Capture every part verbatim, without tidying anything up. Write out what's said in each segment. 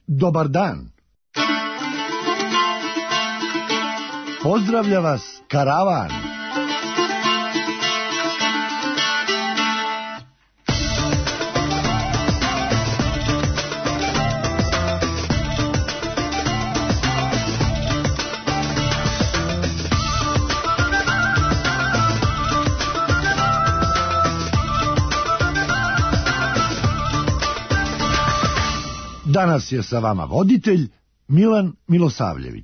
Dobar dan. Pozdravlja vas karavan. Danas je sa vama voditelj Milan Milosavljević.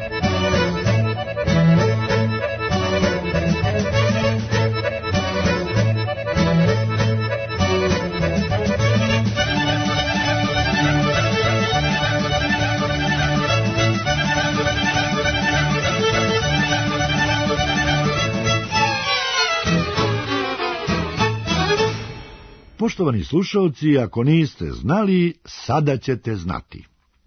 Poštovani slušalci, ako niste znali, sada ćete znati.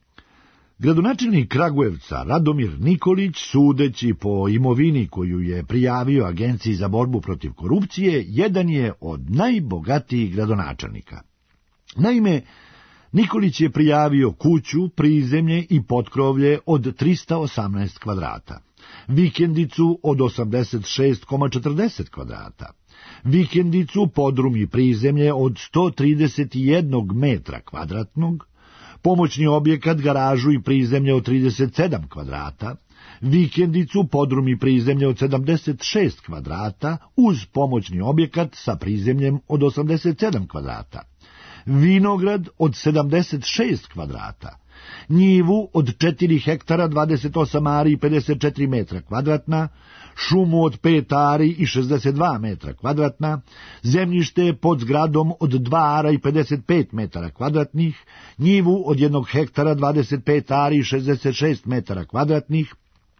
Gradonačelnik Kragujevca Radomir Nikolić, sudeći po imovini koju je prijavio Agenciji za borbu protiv korupcije, jedan je od najbogatijih gradonačelnika. Naime, Nikolić je prijavio kuću, prizemlje i potkrovlje od trista osamnaest kvadrata, vikendicu od osamdeset šest zarez četrdeset kvadrata, vikendicu, podrum i prizemlje od sto trideset jedan metra kvadratnog, pomoćni objekat, garažu i prizemlje od trideset sedam kvadrata, vikendicu, podrum i prizemlje od sedamdeset šest kvadrata uz pomoćni objekat sa prizemljem od osamdeset sedam kvadrata, vinograd od sedamdeset šest kvadrata, njivu od četiri hektara dvadeset osam ari i pedeset četiri metra kvadratna, šumu od pet ari i šezdeset dva metra kvadratna, zemljište pod zgradom od dva ara i pedeset pet metara kvadratnih, njivu od jednog hektara dvadeset pet ari i šezdeset šest metara kvadratnih,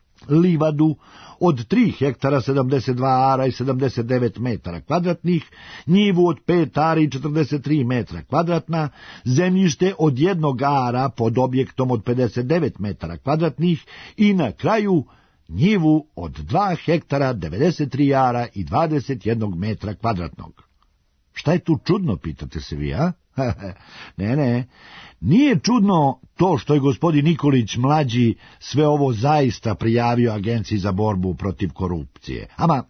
livadu od tri hektara sedamdeset dva ara i sedamdeset devet metara kvadratnih, njivu od pet ari i četrdeset tri metra kvadratna, zemljište od jednog ara pod objektom od pedeset devet metara kvadratnih i na kraju njivu od dva hektara devedeset tri ara i dvadeset jedan metra kvadratnog. Šta je tu čudno, pitate se vi, a? ne, ne, nije čudno to što je gospodin Nikolić mlađi sve ovo zaista prijavio Agenciji za borbu protiv korupcije. Ama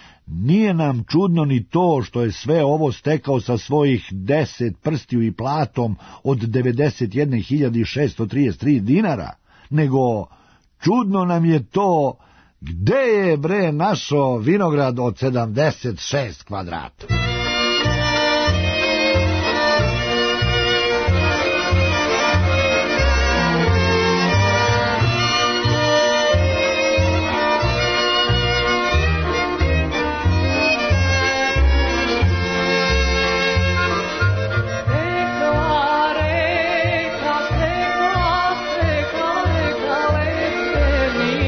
nije nam čudno ni to što je sve ovo stekao sa svojih deset prstiju i platom od devedeset jedne hiljade šeststo trideset tri dinara, nego čudno nam je to gde je bre našo vinograd od sedamdeset šest kvadrata.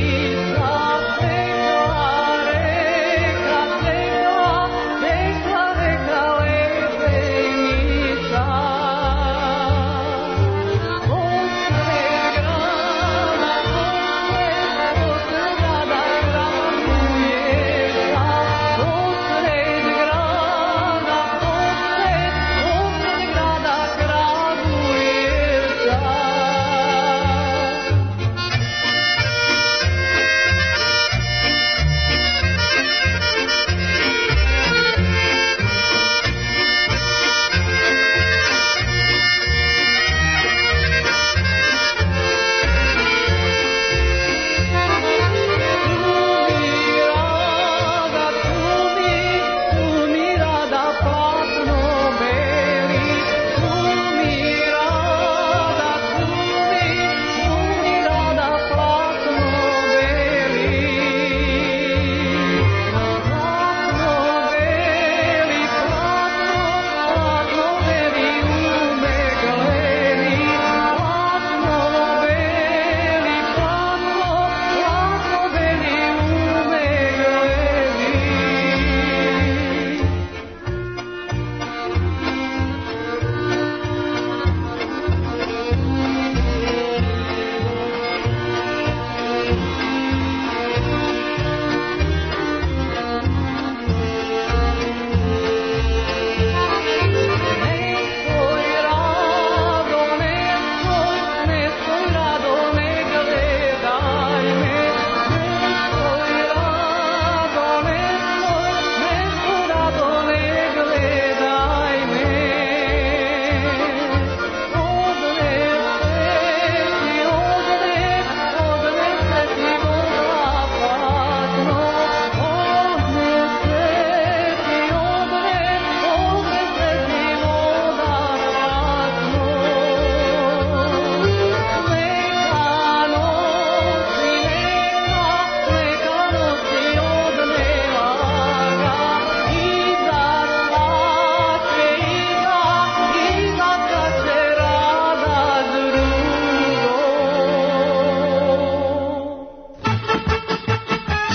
Thank you.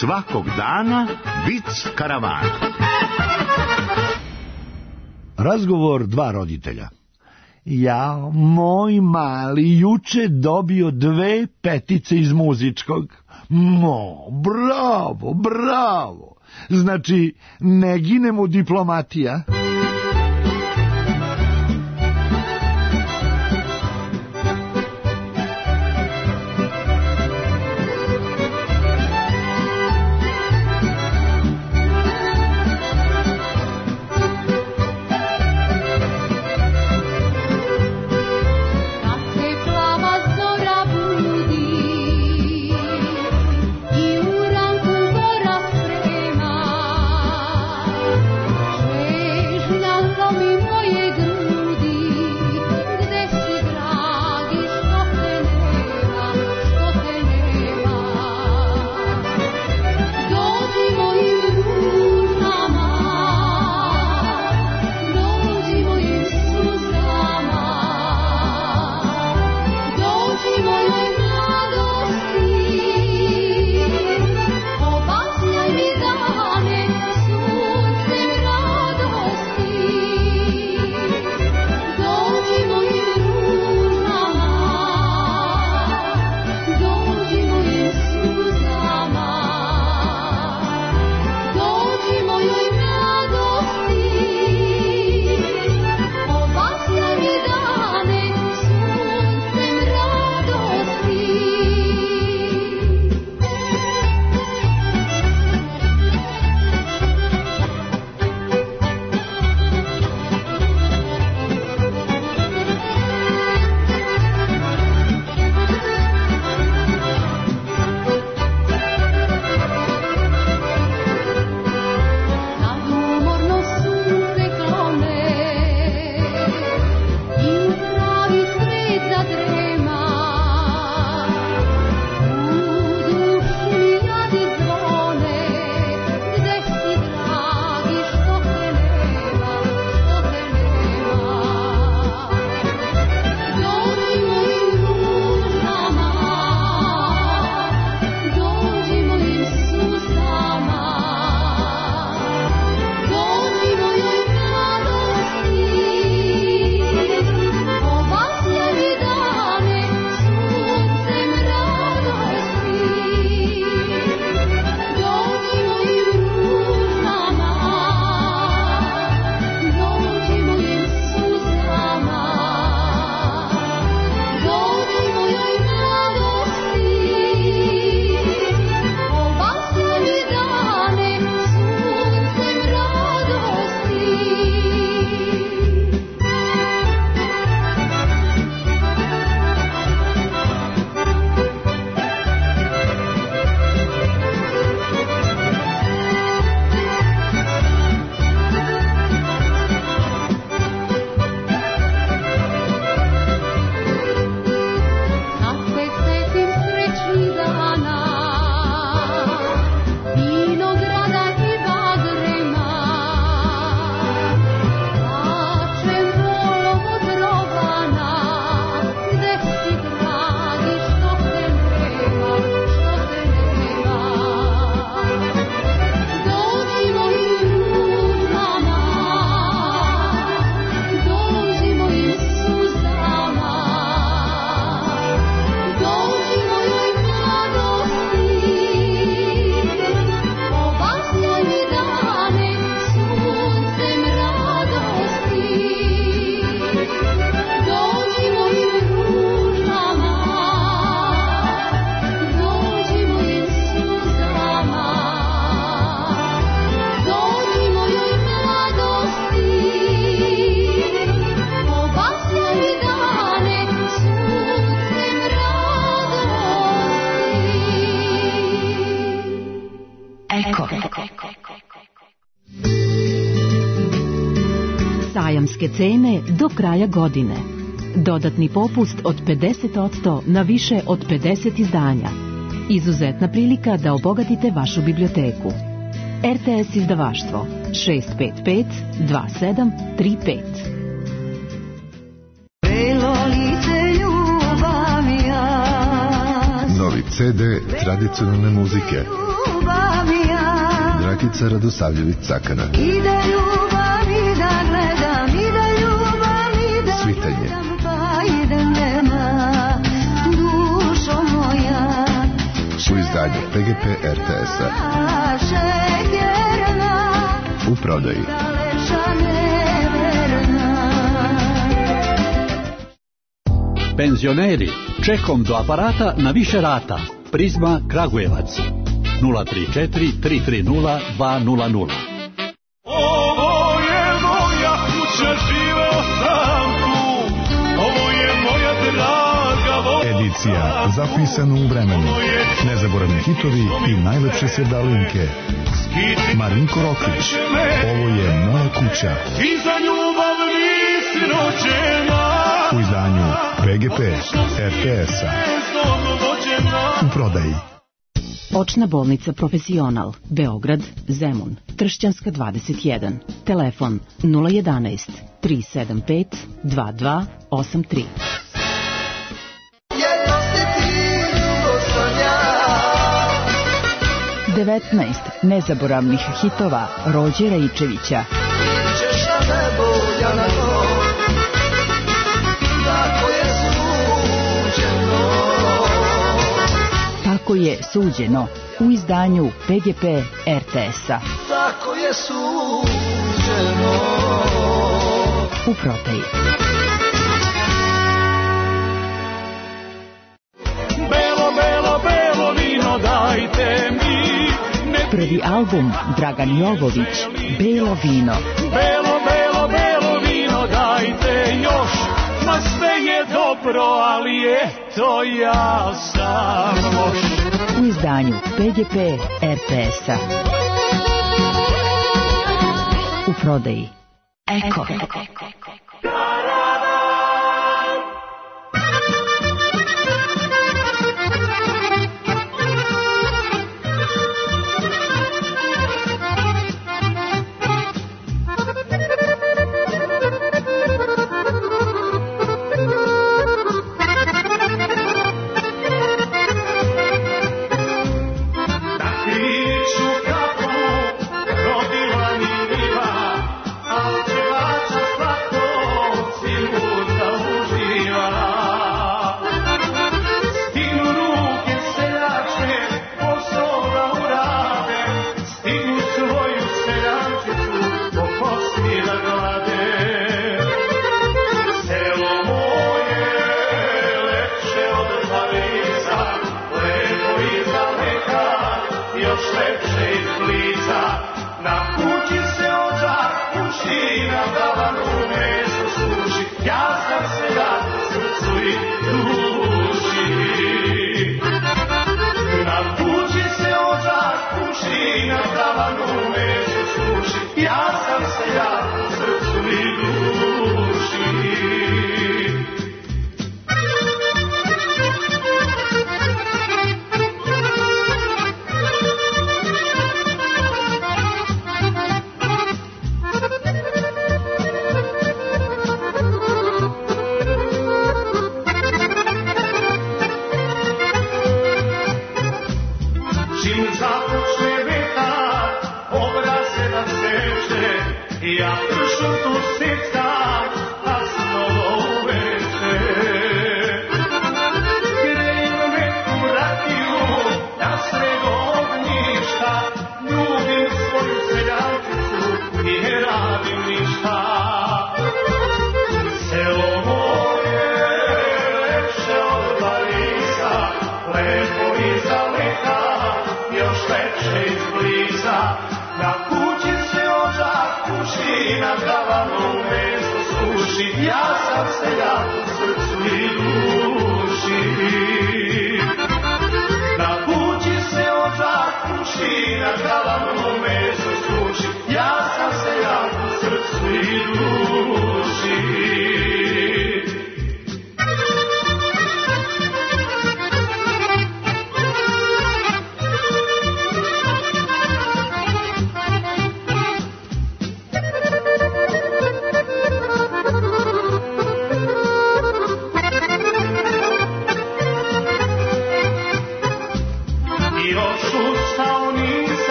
Svakog dana vic karavana. Razgovor dva roditelja. Ja, moj mali, juče dobio dve petice iz muzičkog. Mo, bravo, bravo. Znači, ne ginemo diplomatija. Sajamske cene do kraja godine. Dodatni popust od pedeset posto na više od pedeset izdanja. Izuzetna prilika da obogatite vašu biblioteku. R T S izdavaštvo šest pet pet dva sedam tri pet. Novi C D tradicionalne muzike. Mitica Radosavljević-Cakana. Svitanje. U izdanju P G P R T S-a. U prodaji. Penzioneri, čekom do aparata na više rata. Prizma Kragujevac. nula tri četiri tri tri nula dva nula nula. Ovo je moja kuća, živeo sam tu. Ovo je moja draga voda. Edicija zapisana u vremenu. Nezaboravni hitovi i najlepše sevdalinke. Marinko Roklić. Ovo je moja kuća. I za ljubav nisi rođena. U izdanju P G P R T S-a. U prodaji. Očna bolnica Profesional, Beograd, Zemun, Tršćanska dvadeset jedan. Telefon nula jedanaest tri sedam pet dva dva osam tri. devetnaest nezaboravnih hitova Rođe Raičevića. Tako je suđeno u izdanju P G P R T S-a. Tako je suđeno. U prodaji. Belo, belo, belo vino dajte mi. Prvi album Dragan Jovović, Belo vino. Belo, belo, belo vino dajte još. Ma sve je dobro, ali eto ja sam loš. U izdanju P G P R T S-a. U prodaji. Eko.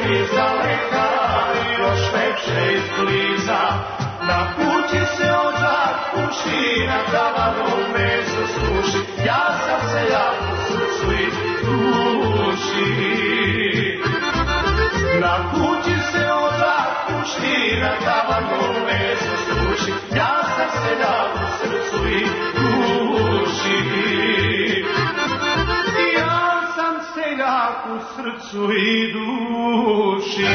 izdaleka, još veće izbliza. Na kući se ođak puši, na tavanu meso suši. Ja sam seljak u srcu i duši. Na kući se ođak puši, na tavanu meso suši. Ja sam seljak u srcu i duši. Ja sam seljak u srcu i duši.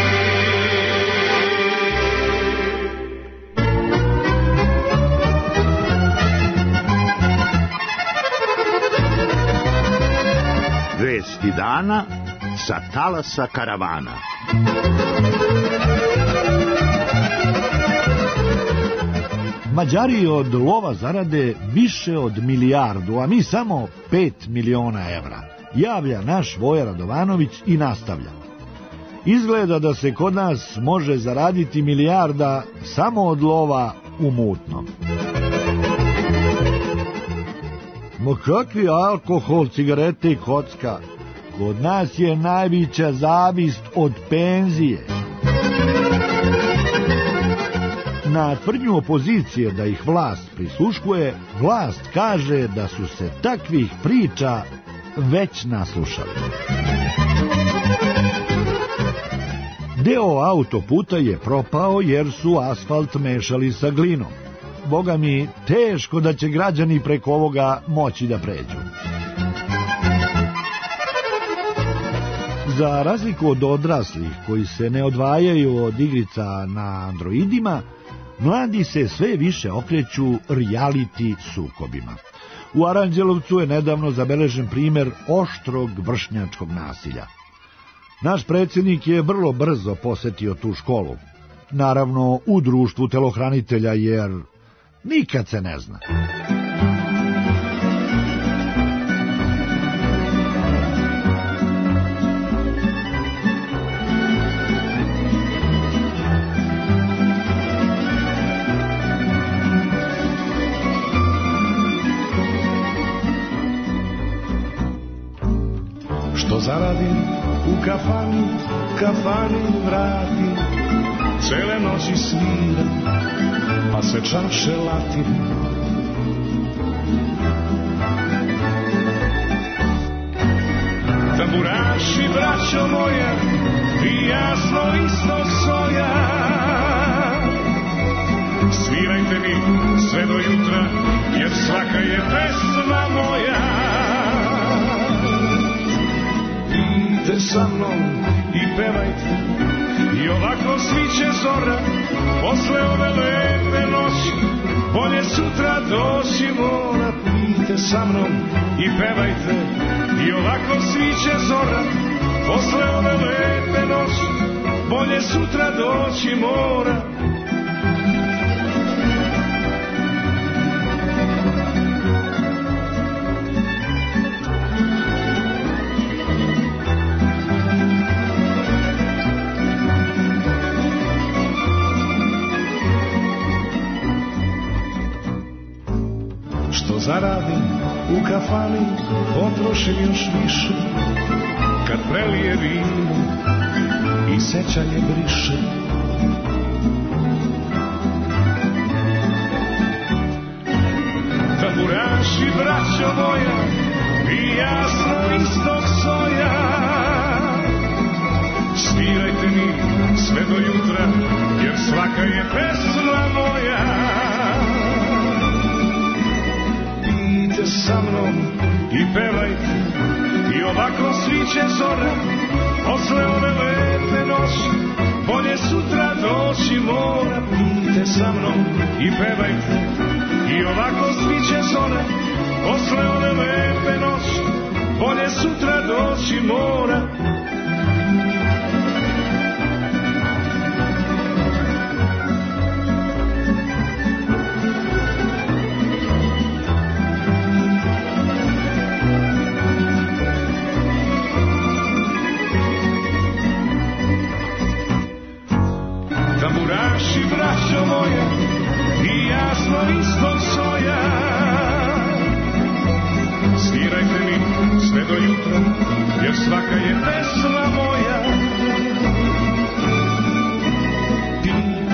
Vesti dana sa talasa karavana. Mađari od lova zarade više od milijardu, a mi samo pet miliona evra, javlja naš Voja Radovanović i nastavlja. Izgleda da se kod nas može zaraditi milijarda samo od lova u mutnom. Ma kakvi alkohol, cigarete i kocka? Kod nas je najveća zavist od penzije. Na tvrdnju opozicije da ih vlast prisluškuje, vlast kaže da su se takvih priča već naslušali. Deo autoputa je propao jer su asfalt mešali sa glinom. Boga mi, teško da će građani preko ovoga moći da pređu. Za razliku od odraslih koji se ne odvajaju od igrica na androidima, mladi se sve više okreću reality sukobima. U Aranđelovcu je nedavno zabeležen primer oštrog vršnjačkog nasilja. Naš predsjednik je vrlo brzo posetio tu školu. Naravno, u društvu telohranitelja, jer nikad se ne zna. Što zaradim u kafani, kafani vratim, cele noći sviram, pa se čaše latim. Tamburaši, braćo moja, vi jasno isto soja, svirajte mi sve do jutra, jer svaka je pesma moja. Idite sa mnom i pevajte, i ovako sviće zora, posle ove lepe noći, bolje sutra doći mora. Idite sa mnom i pevajte, i ovako sviće zora, posle ove lepe noći, bolje sutra doći mora. Što zaradim u kafani, potrošim još više, kad prelije vino i sećanje briše. Tamburaši, braćo moja, vi jasno istog soja, svirajte mi sve do jutra, jer svaka je pesma moja. Sa mnom i pevajte, i ovako sviće zora, posle ove lepe noći, bolje sutra doći mora. Idite sa mnom i pevajte, i ovako sviće zora, posle ove lepe noći, bolje sutra doći mora. Tamburaši, braćo moja, i jasno istog soja, svirajte mi sve do jutra, jer svaka je pesma moja.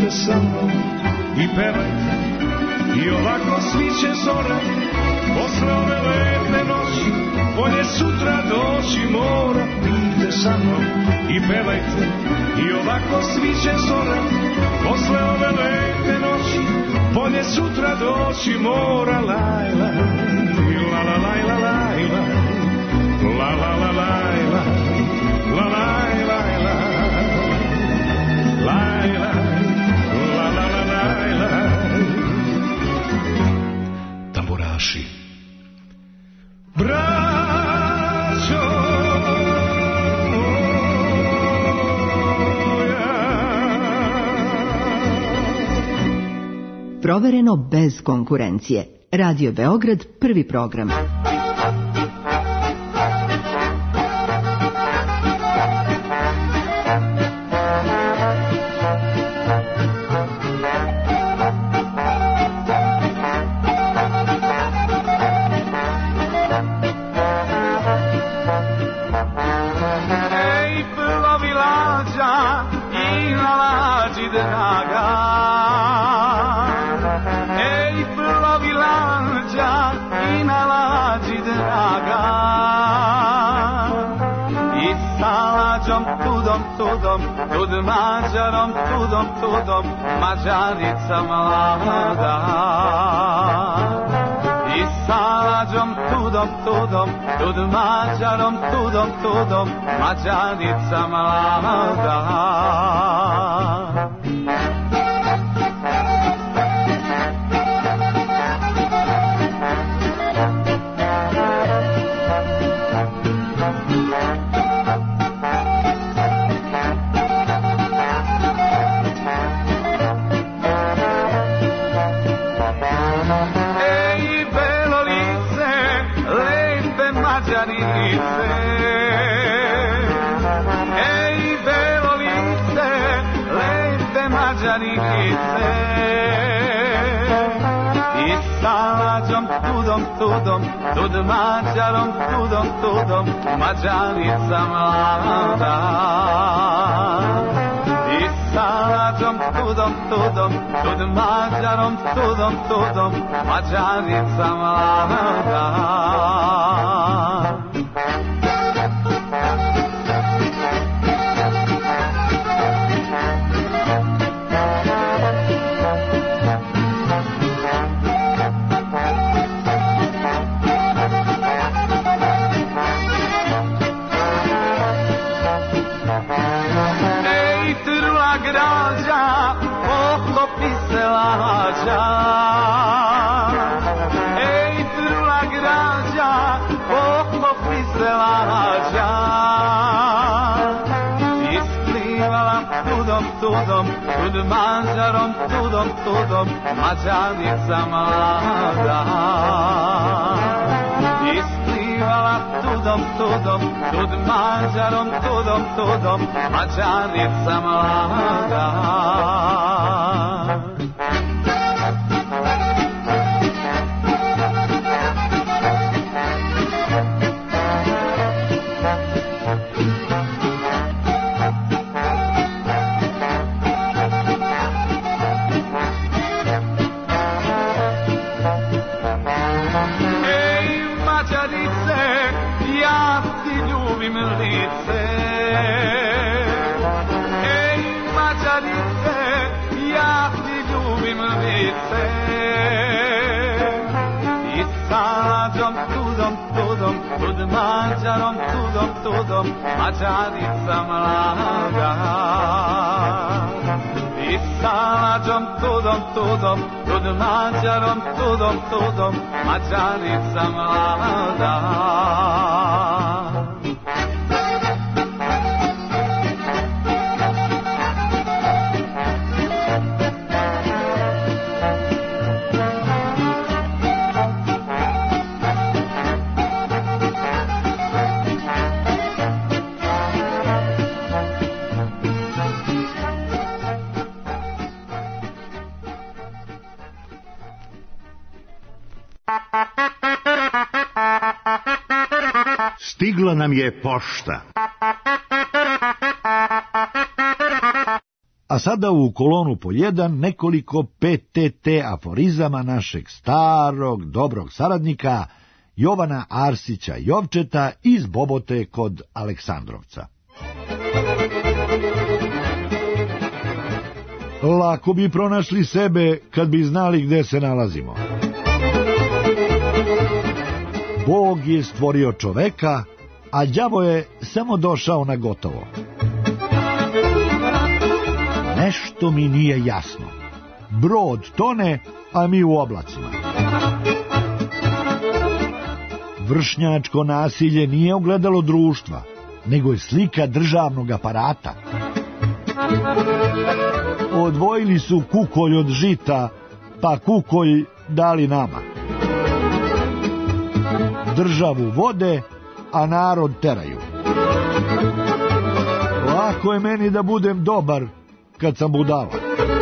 idite sa mnom i pevajte. I ovako sviće zora posle ove lepe noći, bolje sutra doći mora. Idite sa mnom i pevajte. I ovako sviće zora posle ove lepe noći, bolje sutra doći mora. Laj, laj, la la laj, la laj, laj, la la la laj, laj, la laj, laj, laj, laj, laj, la la la laj, laj. Tamburaši. Braćo Provereno bez konkurencije. Radio Beograd, prvi program. Ej, plovi lađa i na lađi draga. Ej, plovi lađa i na lađi draga. I sa lađom tudom, tudom, tud Mađarom, tudom, tudom, Mađarica mlada. I sa lađom tudom, tudom, tud Mađarom, tudom, tudom, Mađarica mlada. Ej, belo lice, lepe Mađarice. I sa lađom tudom, tudom, tud Mađarom, tudom, tudom, Mađarica mlada. I sa lađom tudom, tudom, tud Mađarom, tudom, tudom, Mađarica mlada. Ej, trula građa, poklopi se lađa. Isplivala tudom, tudom, tud Mađarom, tudom, tudom, Mađarica mlada. Isplivala tudom, tudom, tud Mađarom, tudom, tudom, Mađarica mlada. Mađarom, tudom, tudom, Mađarica mlada. I sa lađom tudom, tudom, tud Mađarom, tudom, tudom, Mađarica mlada. Stigla nam je pošta. A A sada u kolonu po jedan nekoliko P T T aforizama našeg starog, dobrog saradnika Jovana Arsića Jovčeta iz Bobote kod Aleksandrovca. Lako bi pronašli sebe kad bi znali gde se nalazimo. Bog je stvorio čoveka, a đavo je samo došao na gotovo. Nešto mi nije jasno. Brod tone, a mi u oblacima. Vršnjačko nasilje nije ogledalo društva, nego je slika državnog aparata. Odvojili su kukolj od žita, pa kukolj dali nama. Državu vode, a narod teraju. Lako je meni da budem dobar kad sam budala.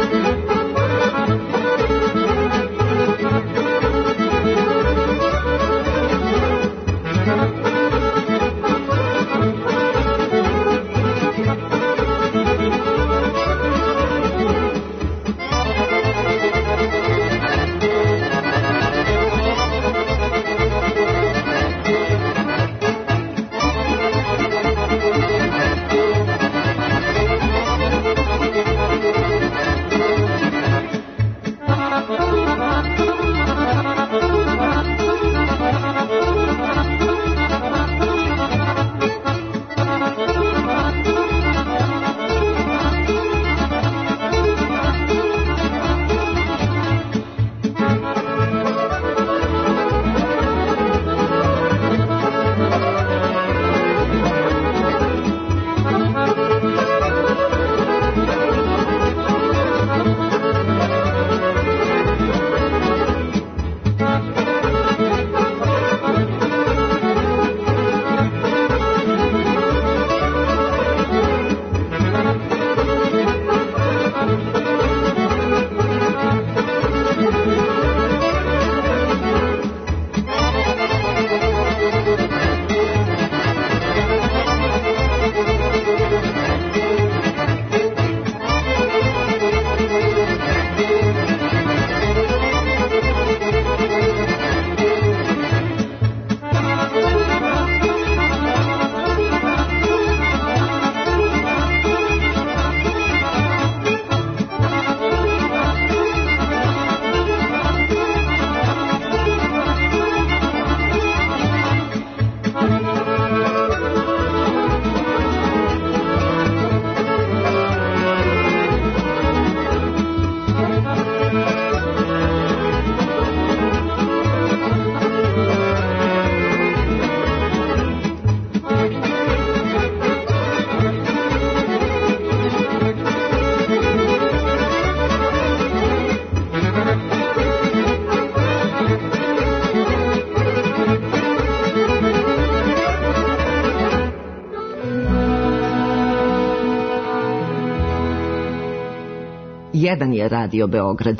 Jedan je Radio Beograd.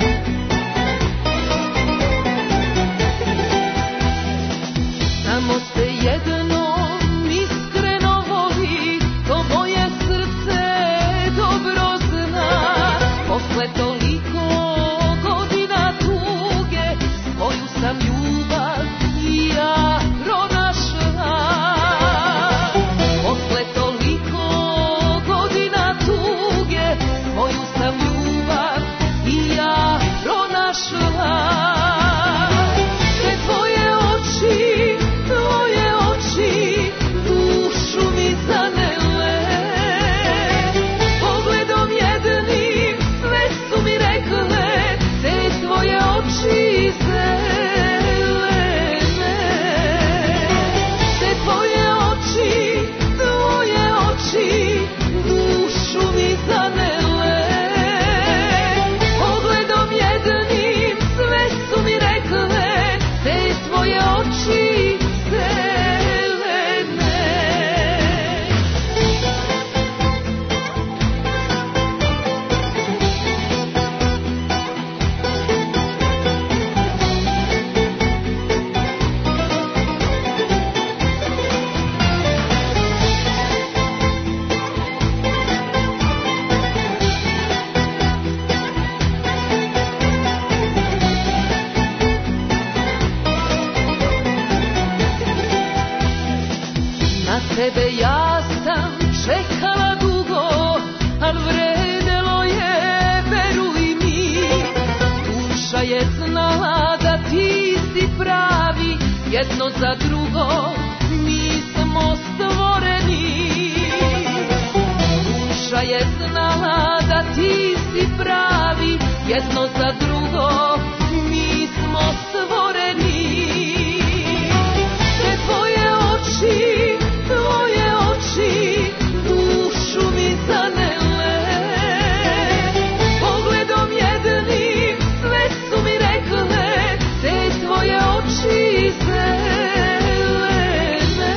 Estamos duša je znala da ti si pravi, jedno za drugo mi smo stvoreni. Duša je znala da ti si pravi, jedno za drugo mi smo stvoreni. Te tvoje oči, tvoje oči, dušu mi zanele. Pogledom jednim sve su mi rekle, te tvoje oči zelene.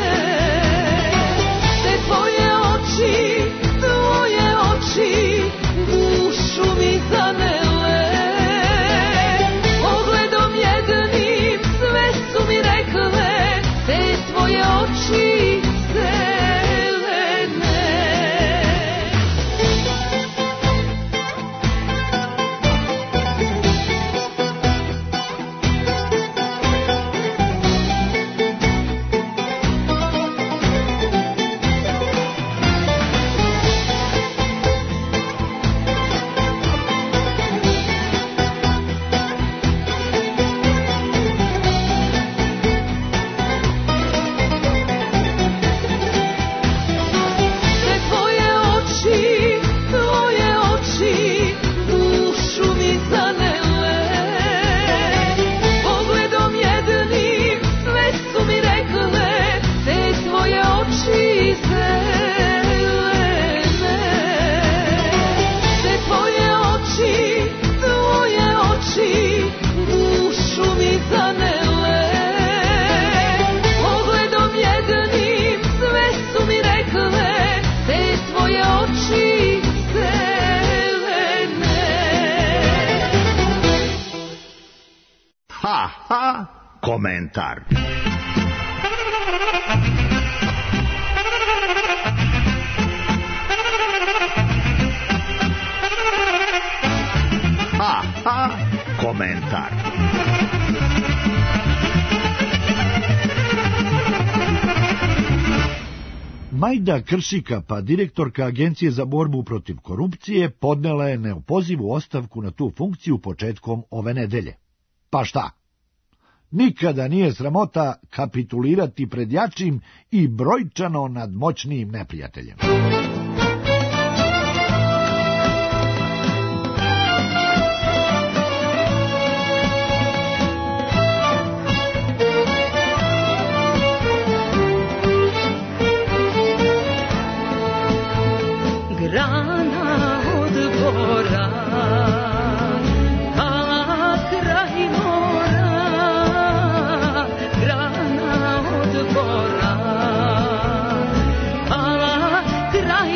Te tvoje oči, tvoje oči, dušu mi zanele. Pogledom jednim sve su mi rekle, te tvoje oči zelene. Te tvoje oči, tvoje oči, dušu mi zanele. Pogledom jednim sve su mi rekle, te tvoje oči zelene. Te tvoje oči, tvoje oči, dušu mi zanele. Pogledom jednim sve su mi rekle, te tvoje oči zelene. Ha, ha, komentar. Ha, ha, komentar. Majda Kršika, pa direktorka Agencije za borbu protiv korupcije, podnela je neopozivu ostavku na tu funkciju početkom ove nedelje. Pa šta? Nikada nije sramota kapitulirati pred jačim i brojčano nad moćnijim neprijateljem. Grana od bora, pala kraj mora. Grana od bora, pala kraj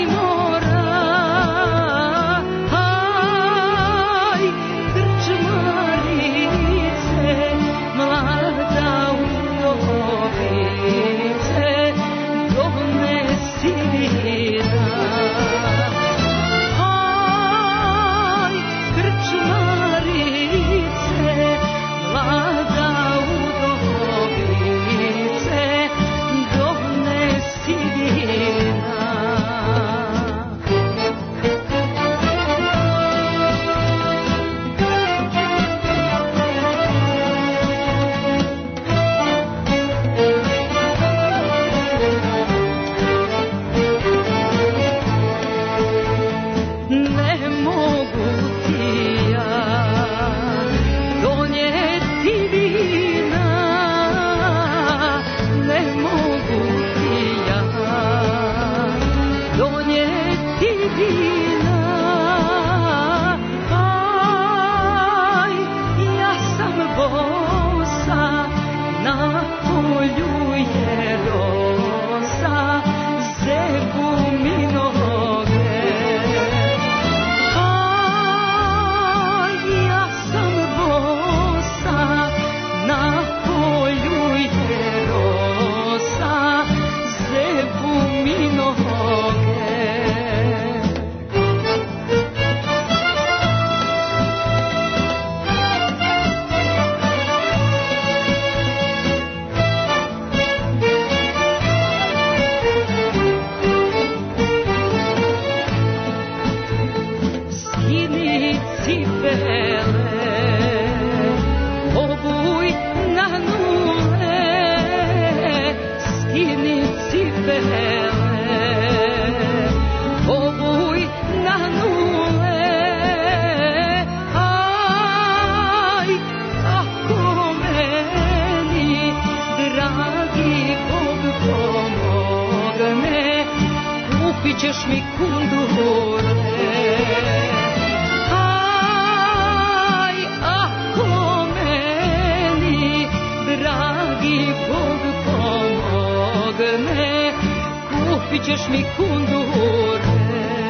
ćeš mi kundure,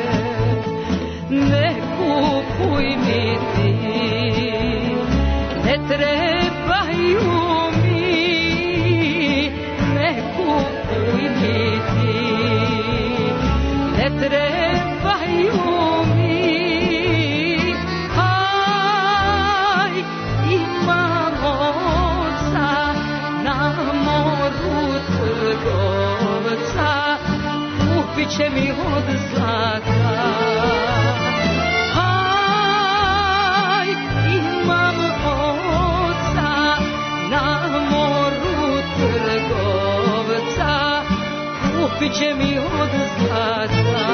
ne kupuj mi ti, ne trebaju mi, ne kupuj mi ti, ne trebaju mi, aj, imam oca na moru trgovca, kupit će mi od zlata. Aj, imam oca na moru trgovca, kupit će mi od zlata.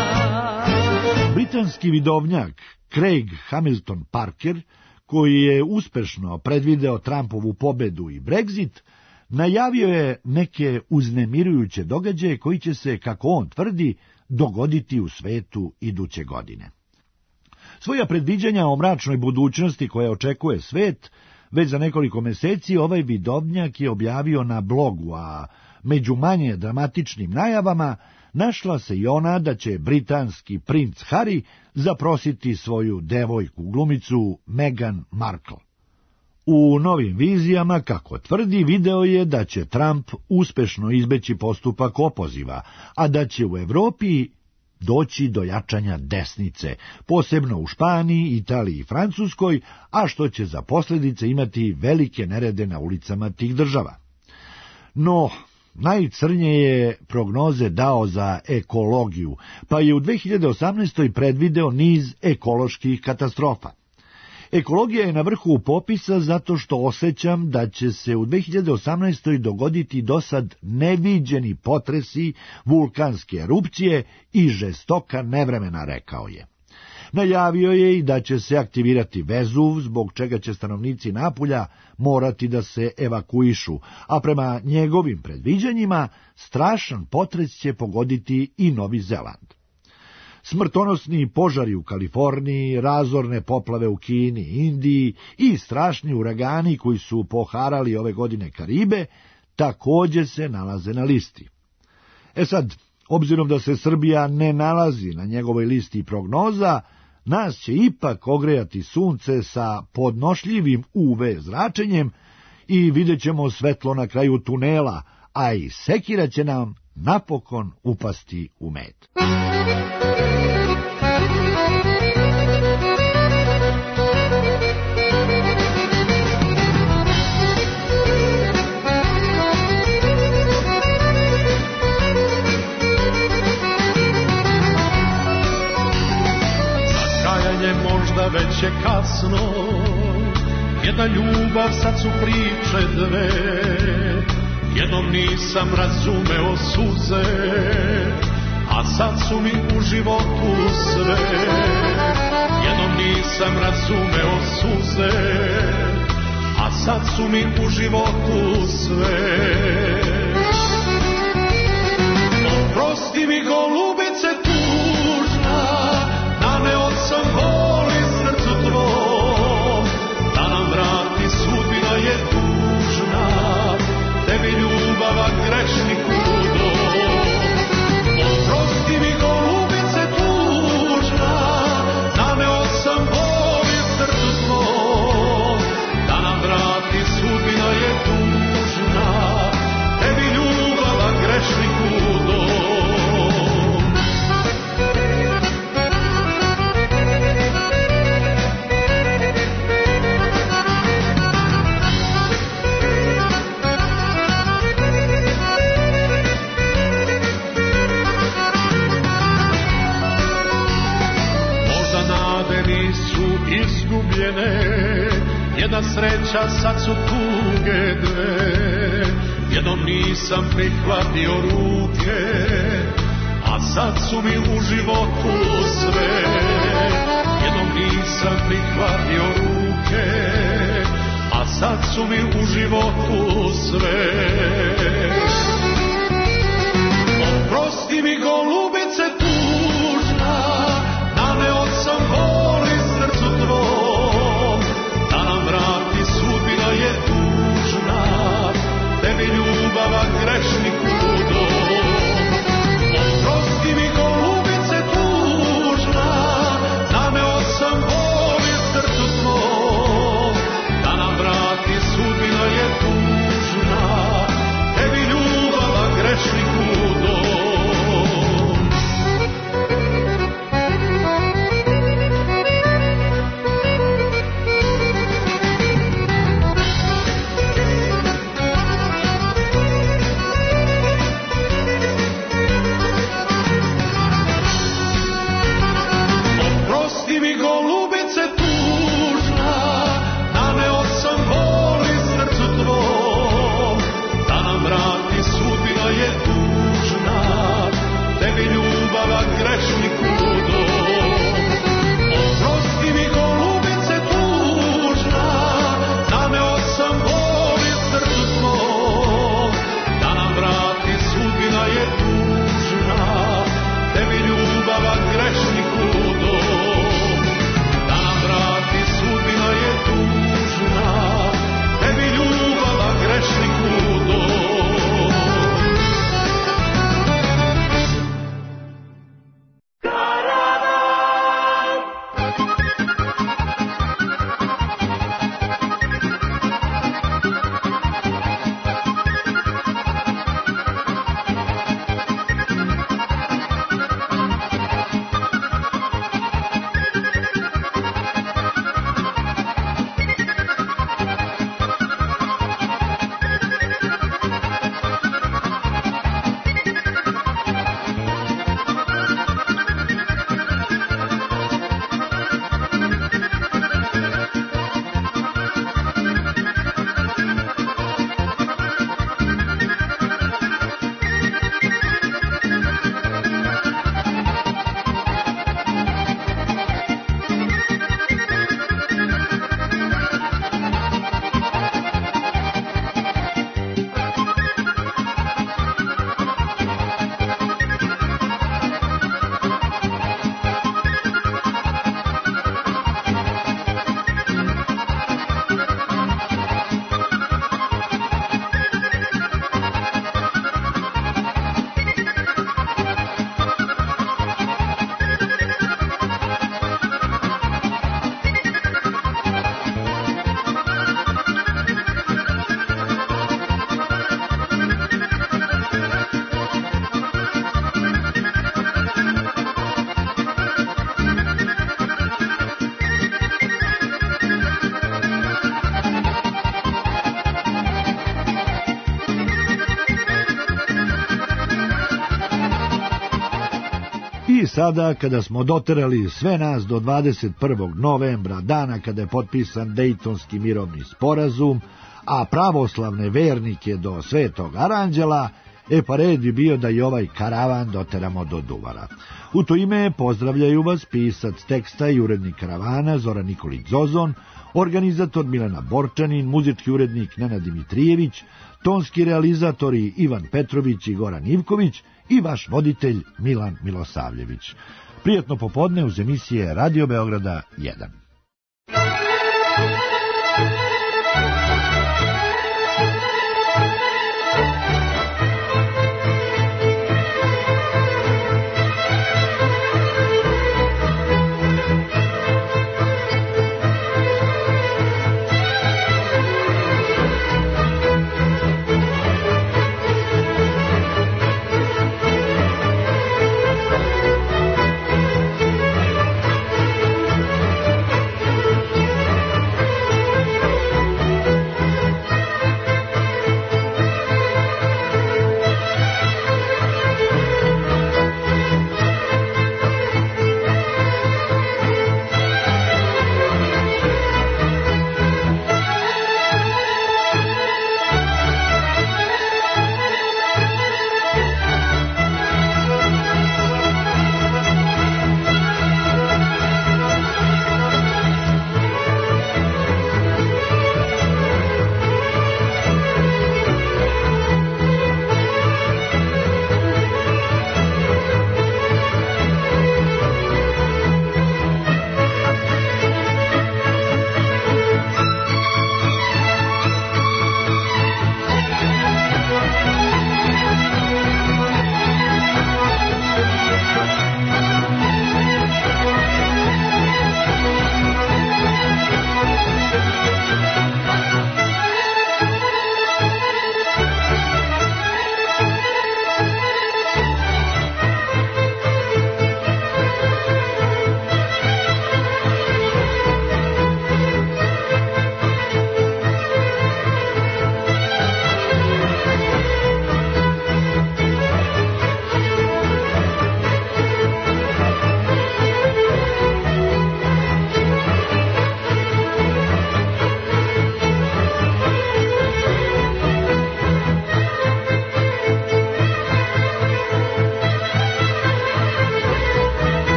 Britanski vidovnjak Craig Hamilton Parker, koji je uspešno predvideo Trumpovu pobedu i Brexit, najavio je neke uznemirujuće događaje koji će se, kako on tvrdi, dogoditi u svetu iduće godine. Svoja predviđanja o mračnoj budućnosti koja očekuje svet, već za nekoliko meseci ovaj vidovnjak je objavio na blogu, a među manje dramatičnim najavama našla se i ona da će britanski princ Harry zaprositi svoju devojku glumicu Meghan Markle. U novim vizijama, kako tvrdi, video je da će Trump uspešno izbeći postupak opoziva, a da će u Evropi doći do jačanja desnice, posebno u Španiji, Italiji i Francuskoj, a što će za posljedice imati velike nerede na ulicama tih država. No, najcrnije je prognoze dao za ekologiju, pa je u dve hiljade osamnaestoj predvideo niz ekoloških katastrofa. Ekologija je na vrhu popisa zato što osjećam da će se u dve hiljade osamnaestoj dogoditi dosad neviđeni potresi, vulkanske erupcije i žestoka nevremena, rekao je. Najavio je i da će se aktivirati Vezuv, zbog čega će stanovnici Napulja morati da se evakuišu, a prema njegovim predviđanjima strašan potres će pogoditi i Novi Zeland. Smrtonosni požari u Kaliforniji, razorne poplave u Kini i Indiji i strašni uragani koji su poharali ove godine Karibe također se nalaze na listi. E sad, obzirom da se Srbija ne nalazi na njegovoj listi prognoza, nas će ipak ogrejati sunce sa podnošljivim U V zračenjem i vidjet ćemo svetlo na kraju tunela, a i sekira će nam napokon upasti u med. Možda već je kasno, jedna ljubav sad su priče dve, jednom nisam razumeo suze, a sad su mi u životu sve. Jednom nisam razumeo suze, a sad su mi u životu sve. Oprosti mi golubice tužna, naneo sam boli srcu tvom, da nam vrati sudbina je tužna, tebi ljubava grešniku dom. Oprosti mi golubice tužna, naneo sam boli srcu tvom, da nam vrati sudbina je tužna, tebi ljubava grešniku dom. Jedna sreća, sad su tuge dve, jednom nisam prihvatio ruke, a sad su mi u životu sve. Jednom nisam prihvatio ruke, a sad su mi u životu sve. Oprosti mi golubice tužna, naneo sam boli srcu tvom, da nam vrati sudbina je tužna, tebi ljubava grešniku dom. sada, kada smo doterali sve nas do dvadeset prvog novembra, dana kada je potpisan Dejtonski mirovni sporazum, a pravoslavne vernike do Svetog Aranđela, e pa red bi bio da i ovaj karavan doteramo do Duvara. U to ime pozdravljaju vas pisac teksta i urednik karavana Zoran Nikolić Zozon, organizator Milena Borčanin, muzički urednik Nenad Dimitrijević, tonski realizatori Ivan Petrović i Goran Ivković i vaš voditelj Milan Milosavljević. Prijatno popodne uz emisije Radio Beograda jedan.